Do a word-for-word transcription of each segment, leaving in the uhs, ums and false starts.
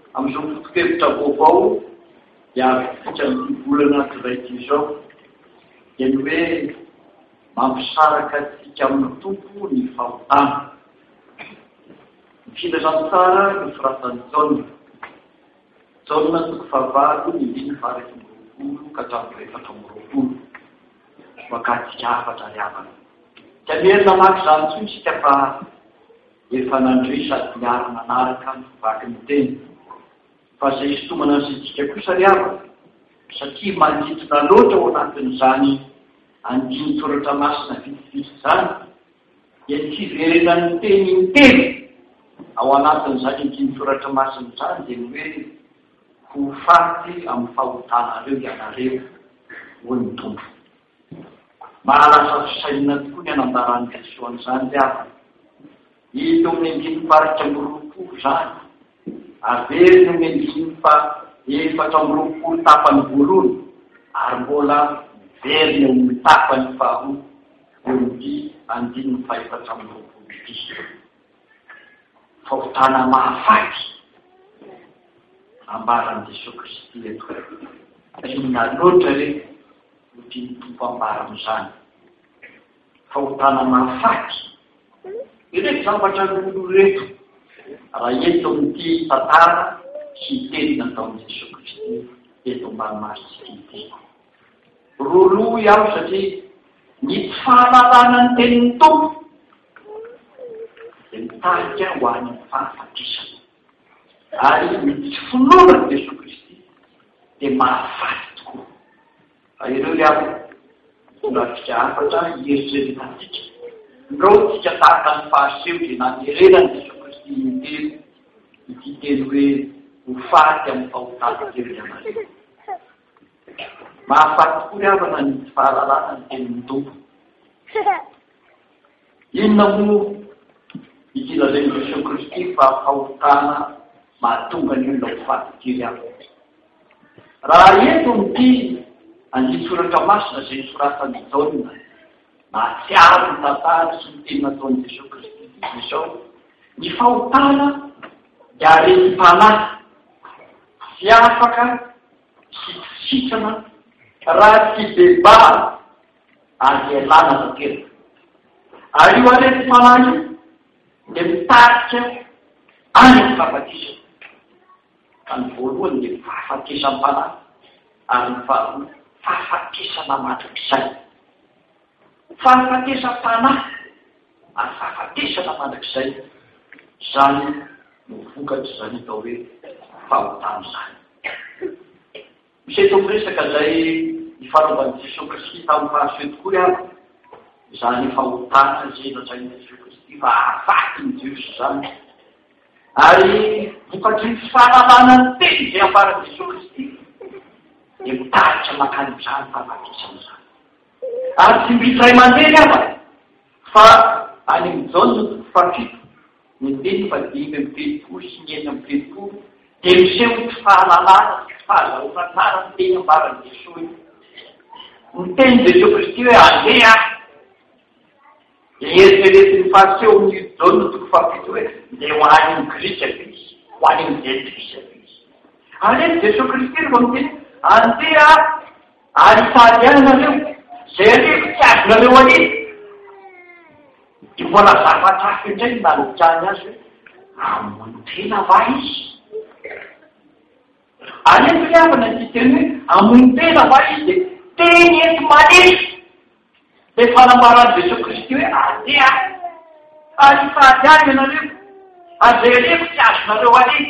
Amin'izao foto-kevitra vaovao dia avy volana anankiray ty izao dia ny hoe mampisaraka antsika amin'ny tompo ny fahotana. Ny filazantsara nosoratan'i Jaona. Jaona toko fahavalo ny dimy faha iraika amby roapolo ka hatramin'ny efatra amby roapolo. Makatsika afatra ry havana. Dia mierina maka izany intsony isika fa efa nandroy sady miara manaraka ny vaky ny teny. Fa izay sitomana antsika kosa ry havana, satria manodidina loatra ao anatin'izany andiny soratra masina vitsivitsy izany, dia ny fiverenan'ny teny intelo ao anatin'izany andiny soratra masina izany dia ny hoe ho faty amin'ny fahotanareo ianareo hoy ny tompo. Mahalasa fisainana tokoa ny anambaran'ny Jesoan'izany ry havana. Hito amin'ny andiny faritra amby roapolo izany, averiny amin'ny andiny fa efatra amby roapolo tapany voalohany, ary mbola miverina amin'ny tapany faharoa eo ny andiny fa efatra amby roapolo ity. Fahotana mahafaty ambaran'i Jesosy Kristy eto. Inona loatra re ho tiany tompo ambara amin'izany. Fahotana mahafaty. Ireto zavatra lolo reto raha eto amin'ity tantara sy teny nataon'i Jesosy Kristy eto ambanimasitsika ity. Rolo iaho satria ny fahalalana ny tenin'ny tompo dia mitarika ho any amin'ny fahafatisana. Ary ny tsy finoana Jesosy Kristy dia mahafaty tokoa. Fa ireo ry havana, ratsika afatra ieritreretantsika. Ndreo tsika tahaka ny fahaseho dia nanererany Jesosy Kristy intelo ity teny hoe ho faty amin'ny fahotana telo ianareo. Mahafaty tokoa ry havana ny fahalalana ny tenin'ny tompo. Inona moa ity lazain'i Jesosy Kristy fa fahotana mahatonga ny olona ho faty ity ry havana. Raha eto n'ity andiny soratra masina izay nosoratan'i Jaona, mahatsiaro ny tantara sy ny teny nataon'i Jesosy Kristy izao, ny fahotana dia areti-panahy sy afaka sy sitrana raha tsy bebara ary ialana tanteraka. Ary io areti-panahy dia mitarika any amin'ny fahafatisana. Ka ny voalohany dia fahafatisam-panahy ary ny faharoa fahafatisana mandrakizay. Fahafatesam-panahy ary fahafatesana mandrakizay, izany no vokatra izany atao hoe fahotana izany. Misy eto miresaka izay ifanaovan'i Jesosy Kristy tamin'ny fahasoa tokoa ry havana. Izany fahotana izay lazain'i Jesosy Kristy fa hahafaty ny Jiosy izany. Ary vokatry ny fahalalana ny teny izay ambaran'i Jesosy Kristy dia mitarika makany amin'izany fahafatisana izany. Ary tsy mbitray mandeha ry havana fa any amin'ny Jaona toko fahafito ny teny fa dimy amby telopolo sy ny enina amby telopolo dia miseho tsy fahalalana sy fahazahoana tsara ny teny ambaran'i Jesosy. Ny teny Jesosy Kristy hoe andeha dia eritreretin'ny fahaseho amin'ny Jaona toko fahafito hoe dia ho any amin'ny Grika izy, ho any amin'ny Jetrisa izy. Ary Jesosy Kristy rehefa miteny andeha ary sady ianareo izay rehefa tsy azonareo anie. Dia mbola zavatra hafa indray ny nanolotrany azy hoe amonitena va izy. Ary eto ry havana ty teny hoe amonitena va izy dia teny eto manesy. Dia fanambaran'i Jesosy Kristy hoe andeha ary sady any ianareo azay rehefa tsy azonareo anie.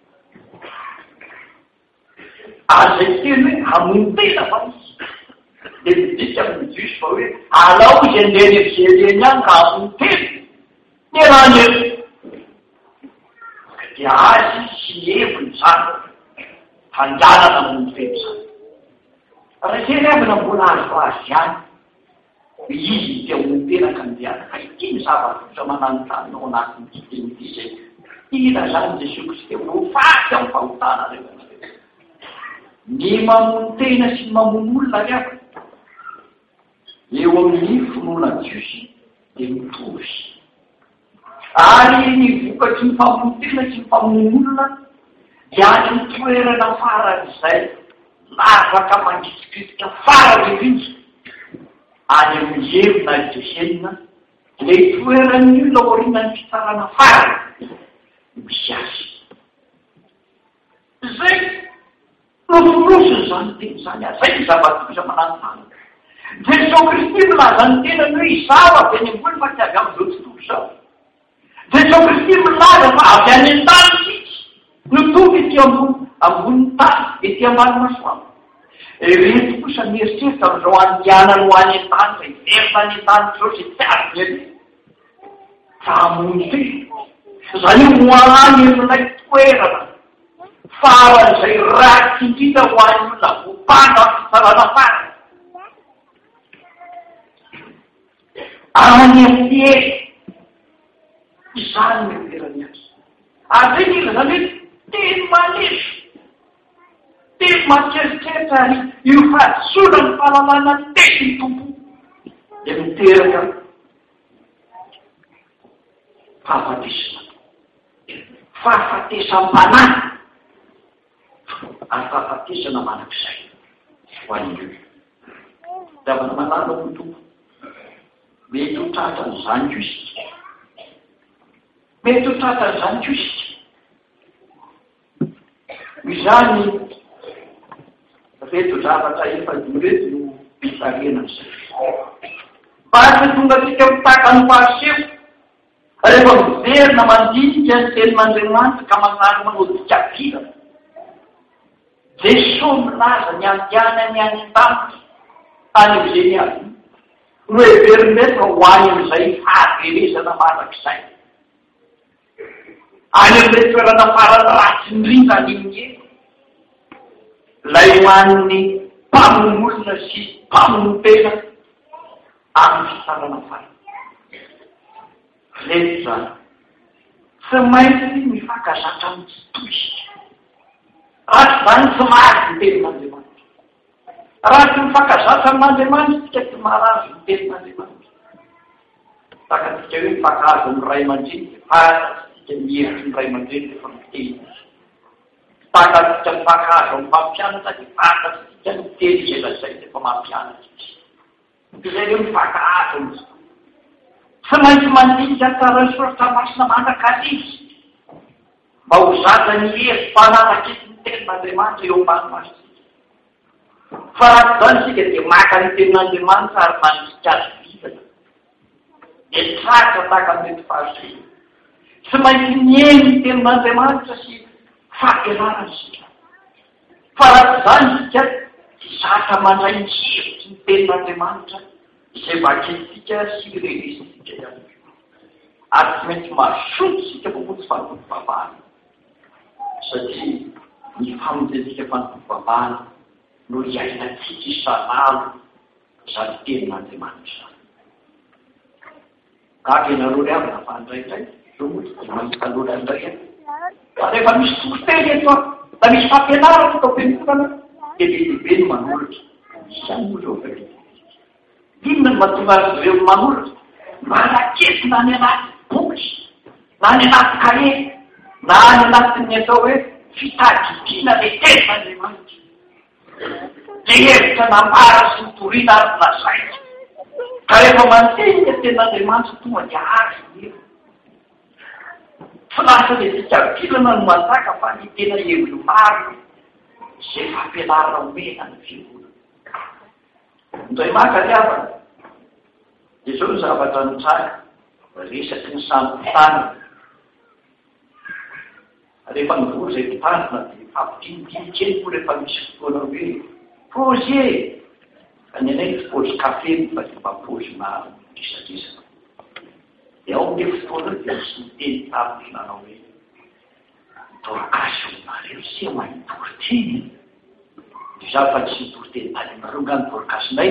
Azay teny hoe amonitena va izy. Dia midika amin'ny Jiosy fa hoe alao izy andeha nevizereny any ka amonitena. Ny raha eto dia azy sy heviny izany hanjanana amonitena izany. Raha izay ry havana mbola azo azy ihany izy dia amonitena ka andeha ka ity ny zava-doza mananontany ao anatin'ity teny ity izay ina izany Jesosy Kristy ho faty amin'ny fahotana reo. Ny mamonitena sy mamono olona ry havana eo amin'ny finoana Jiosy dia mitovy. Ary ny vokatry ny famonitena sy ny famono olona Iany toerana faran'izay lavaka mangisikisika farany indrindra any amin'ny hevina desenina le toeran'io laorinany fitsarana farany misy azy. Zay nofonosiny zany teny zany azy. Zay ny zava-toza manantany. Jesosy Kristy milaza ny tenany hoe izao avy any ambony fa tsy avy amin'izao tontolo izao. Jesosy Kristy milaza fa avy any an-tany sitsy notomby ety ambony ambony tany ety ambany masoandro. Ireto kosa mieritreritra amin'izao andianany ho any an-tany fa hiverina any an-tany zao sy tsy avy eny. Fa amony ty zany io ho any amin'ilay toerana faran'izay ratsy indrindra ho any olona vopana fitsarana farany. Any amin'ny e izany miverany azy. Ary zay mila zany hoe teny maneso, teny mankerikeritra ary io fahasola ny fahalalana teny ny tompo dia miteraka fahafatesana, fahafatesam-panahy ary fahafatesana manak'izay ho an'io. Davana manala ho tompo. Mety ho tratran'izany ko isika. Mety ho tratran'izany ko isika. Izany reto zavatra efa reto no mpitarena amin'izay. Bary tonga tsika mitaka ny fahaseho rehefa miverina mandinika ny tenin'Andriamanitra ka manary manodika vila. Jesosy milaza ny andianany any an-tany tany amin'izay azy. No everimety fa ho any amin'izay fahaverezana manak'izay. Any amin'ilay toerana farany ratsy indrindra an'iny eny. Lay ho an'ny mpamonolona sy mpamonompena amin'ny fitsarana farany. Reto zany. Tsy maintsy mifankazatra amin'ny toy. Ratsy zany tsy mahazo ny tenin'Andriamanitra. Raha tsy mifankazatra amin'Andriamanitra tsika tsy maharazo ny tenin'Andriamanitra. Takatsika hoe mifankahazo amin'ny ray aman-dreny fantatsika mihevitry ny ray aman-dreny rehefa miteny. Takatsika mifankahazo amin'ny mpampianatra dia fantatsika miteny izay lazay rehefa mampianatra izy. Izay hoe mifankahazo amin'izay. Tsy maintsy mandinika tsara ny soratra masina manan-kalizy mba ho zaza ny hery mpanaraka eto ny tenin'Andriamanitra eo ambany masina. Fa raha zany sika dia maka ny tenin'Andriamanitra ary mandika azy vitana. Dia tratra tahaka mety fahasoa. Tsy maintsy mihaino ny tenin'Andriamanitra sy fampianarana sika. Fa raha zany sika dia zatra mandray ny hevitry ny tenin'Andriamanitra izay vaketsika sy reresitsika ihany. Ary tsy maintsy mahasoto sika mamonjy fanompom-bavahana. Satria ny famonjensika fanompom-bavahana no iainantsika isan'andro zany tenin'Andriamanitra. Gaga ianareo avy nafa andraindray, zao moa tsy mahita loatra andray any. Fa rehefa misy tokoteny eto a, da misy fampianarana atao am-pianarana, dia lehibe no manolotra. Isany moa zao fa inona no mahatonga azy ireo manolotra? Manakety na any anaty boky, na any anaty kahe, na any anatin'ny atao hoe fitadidiana le tenin'Andriamanitra. Le hevitra nambara sy nitoriana ary lazaina. Ka rehefa manteny ny tenin'Andriamanitra tonga dia azy io. Tsy lasa le fikavilana no mazaka fa ny tena hevitra maro izay fampianarana omena ny fiangonana. Ndray maka ny havana. Dia zao ny zavatra nitsara, resaky ny samy mpitana. Rehefa nivory izay mpitana dia fampidinidiny kely koa rehefa misy fotoana hoe projet. Ka ny anay fipôzy kafe fa dia mba pôzina resadresaka. Dia ao amin'ilay fotoana dia misy miteny taminy nanao hoe dorokasy omareo sia manitory teny. Dia za fa tsy nitory teny tany amareo nga ny dorokasynay.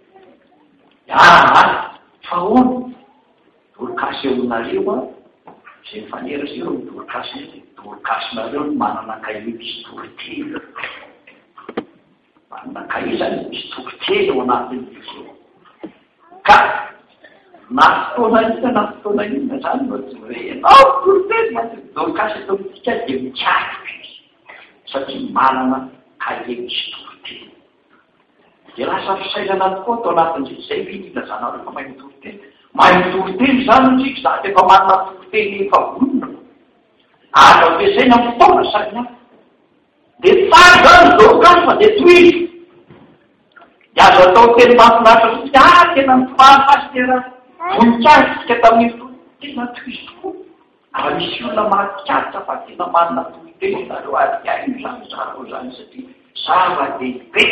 Ah, fa hono dorokasy aminareo a izay mifanera zero ny dorokasy ny dorokasynareo no manana kahie misy toriteny. Manana kahie zany misy toriteny ao anatin'izay. Ka na fotoana inona na fotoana inona zany no tsy hoe ianao toriteny ma dorokasy atao mitsika dia mikasika izy. satria manana kahie sy toriteny. Dia lasa fisailana tokoa atao anatin'izay zay viny ilazana rehefa mahay mitoriteny. Mahay mitoriteny zany tsika za efa manana toriteny efa vonona. Azo ampiasaina amin'ny fotoana sady hafa. Dia tsara zany zao gasy fa dia tohizo. Dia azo atao teny mahafinaritra fotsiny ah tena mifahamasy tena voninkazo tsika tamin'ny tena tohizo tokoa. Raha misy olona mahatikatra fa tena manana toriteny nareo ary aino zany zareo zany satria zava-dehibe.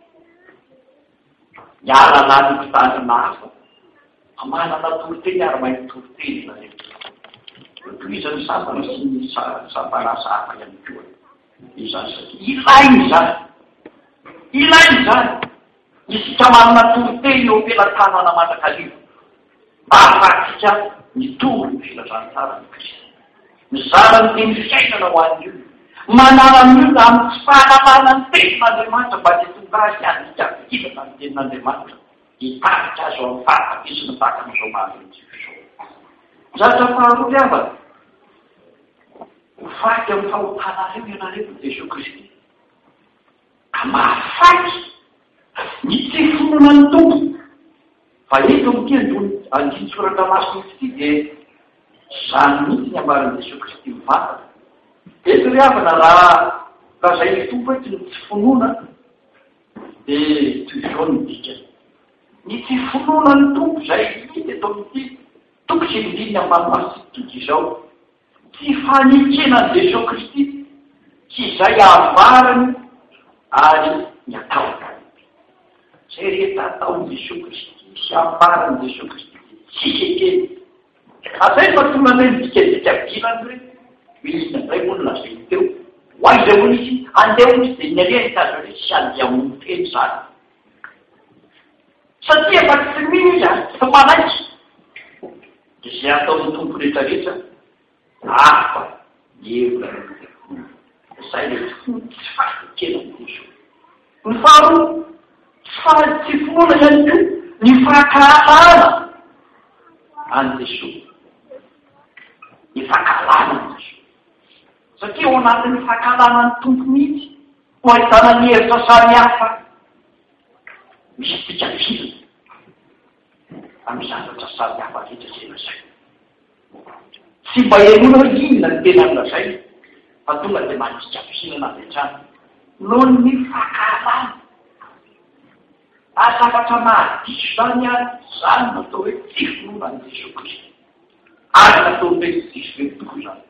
Miara lany mpitandrina hafa manana toriteny ary mahay toriteny zareo. Tohizany sapana sy ny sapanasa hafa ihany koa. Izany satria ilainy zany. Ilainy zany. Isika manana toriteny eo am-pelantanana mandrakarivo. Mba ahafahantsika mitovy ny filazantsara ny Kristy. Mizara ny teny fiainana ho an'ny olona. Manara ny olona amin'ny tsy fahalalana ny tenin'Andriamanitra mba tsy tonga azy andika fikilana ny tenin'Andriamanitra. Hitarika azy ao amin'ny fahafatesana tahaka an'izao mahafintsika izao. Zatra faharoa havana. Hofaky amin'ny fahotanareo ianareo Jesosy Kristy. Ka mahafaky ny tsy fononan'ny tompo. Fa eto amin'ity andiny soratra masina ity dia zany mihitsy ny ambaran'i Jesosy Kristy mivantana. Eto ry havana raha lazay ny tompo ety ny tsy fonona dia toy izao ny dikany. Ny tsy fononan'ny tompo zay hita eto amin'ity tompo sy indriny ambanimasina izao. Tsy fanekenan'i Jesosy Kristy sy izay avarany ary ny atao. Zay rehetra ataon'i Jesosy Kristy sy avarany Jesosy Kristy tsy kekeny. Azay fa tonga hoe midikadika vilany hoe mihina zay olona zay teo. Ho aiza hoy izy andeha hoy izy dia ny alehany tazo hoe sy andeha amin'ny teny zany. Satria efa tsy mino izy ary tsy manaiky. Dia zay ataon'ny tompo rehetrarehetra hafa hevona izay le tsy fahakenan Jesosy. Ny faharoa tsy fonona ihany koa ny fahakalana any Jesosy. Ny fahakalana any Jesosy. Satria ao anatin'ny fahakalana ny tompo mihitsy ho ahitana ny hevitra samy hafa misy fikafilana amin'ny zavatra samy hafa rehetra zay lazay. Tsy mba henona hoe inona ny tena nolazay fa tonga dia mandika fihinana avy hatrany noho ny fahakalana. Zavatra mahadiso zany ary zany natao hoe tsy fononan'i Jesosy Kristy. Ary natao hoe tsisy hoe toko zany.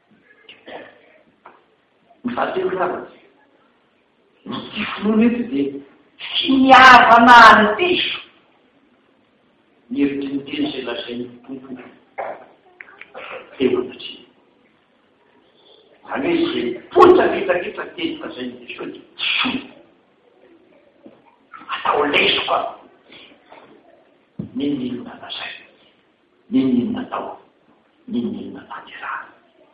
Ny fahatelo zavatra. Ny tsy fonona eto dia finiavana ny diso. Ny hevitry ny teny izay lazain'ny tompo teo anatria. Zany hoe izay potsaketsaketra teny lazain'i Jesosy tsoa. Atao lesoka. Ninninona lazay. Ninninona atao. Ninninona tanterahana.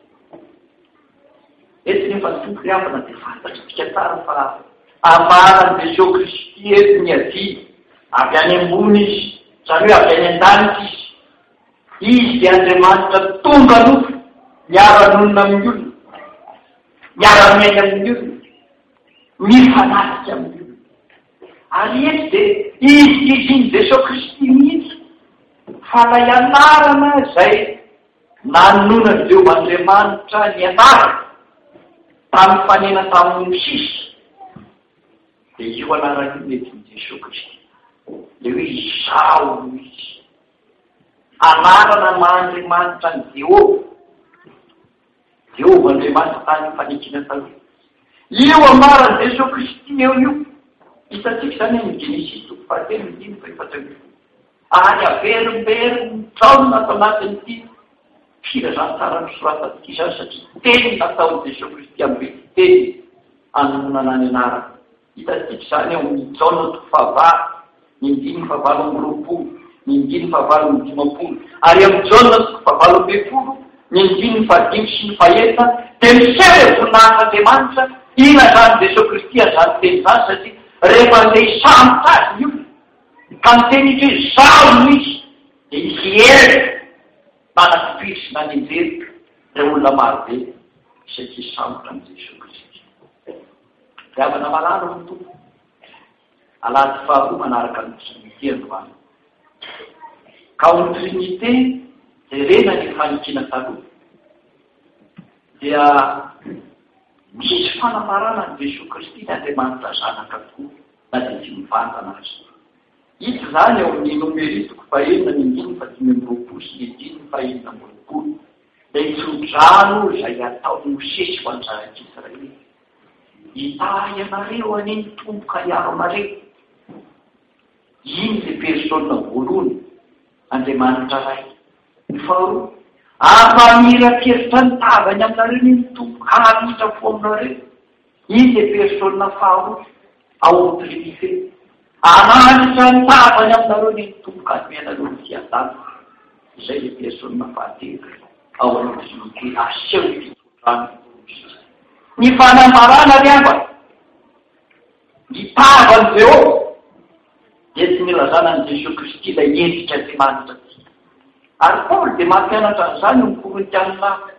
Eto nefa ny tompo riavana dia fantatritsika tsara fa amaran'i Jesosy Kristy eto ny adia. Avy any ambony izy. Zany hoe avy any an-danitra izy. Izy dia Andriamanitra tonga nofo. Miara-nonina amin'ny olona. Miara-miaina amin'ny olona. Mifanatrika amin'ny olona. Ary eto dia izy iziny Jesosy Kristy mihitsy fa ilay anarana izay nanonan'ireo Andriamanitra ny anarana tamin'ny fanena tamin'ny Mosisy. Dia io anarana io mety ny Jesosy Kristy. Dia hoe izao izy. Anarana Andriamanitra ny Jehova. Jehova Andriamanitra tany fanekena taloha. Io amaran'i Jesosy Kristy eo io. Hitatsika zany ny Genesis toko fahatelo ny dimy fa efatra ambin'ny folo. Ary averimbery mitsaona atao anatin'ity filazantsara nosoratan'ity izany satria teny nataon'i Jesosy Kristy amin'ny teny hanomana ny anarana. Hitatsika zany eo amin'ny mitsaona toko fahavalo, ny dimy fahavalo amby roapolo, ny dimy fahavalo amby dimampolo. Ary amin'ny jaona toko fahavalo amby folo, ny dimy fahadimy sy ny fahaenina dia miseho voninahitran'Andriamanitra ilazany Jesosy Kristy azany teny zany satria rehefa andeha hisambotra azy io ka miteny izy hoe zao misy dia izy ely manam-piry sy nanenjery ireo olona marobe satria sambotra amin'ny Jesosy Kristy. Fiavana malalo ny tompo. Alaty faharoa manaraka ny trinité androany. Ka ao ny trinité jerena ny fanikina taloha dia misy fanamarana ny Jesosy Kristy ny Andriamanitra zanaka tokoa na dia tsy mivantana azy. Hita zany ao amin'ny nomeritiko fahenina ny dimy fa dimy amby roapolo sy ny dimy fa enina amby roapolo. Dia tsodrano izay ataony Mosesy ho any zanak'Israely. Hitahy anareo aniny tomboka hiaro anareo. Iny ilay persona voalohany Andriamanitra ray. Ny faharoa, ampamiran-keritra ny tavany aminareo ny tomboka hanitra fo aminareo. Iny ilay persona faharoa ao amin'ny Trinité. Ananitra ny tavany aminareo ny tomboka hanome ny fiadana. Izay ilay persona fahatelo ao amin'ny Trinité aseho ny tsodrano. Ny fanamarana riamba, ny tavany Jehova, dia tsy milazana ny Jesosy Kristy ilay endrika Andriamanitra. Ary Paoly dia mampianatra an'izany ny Korintianina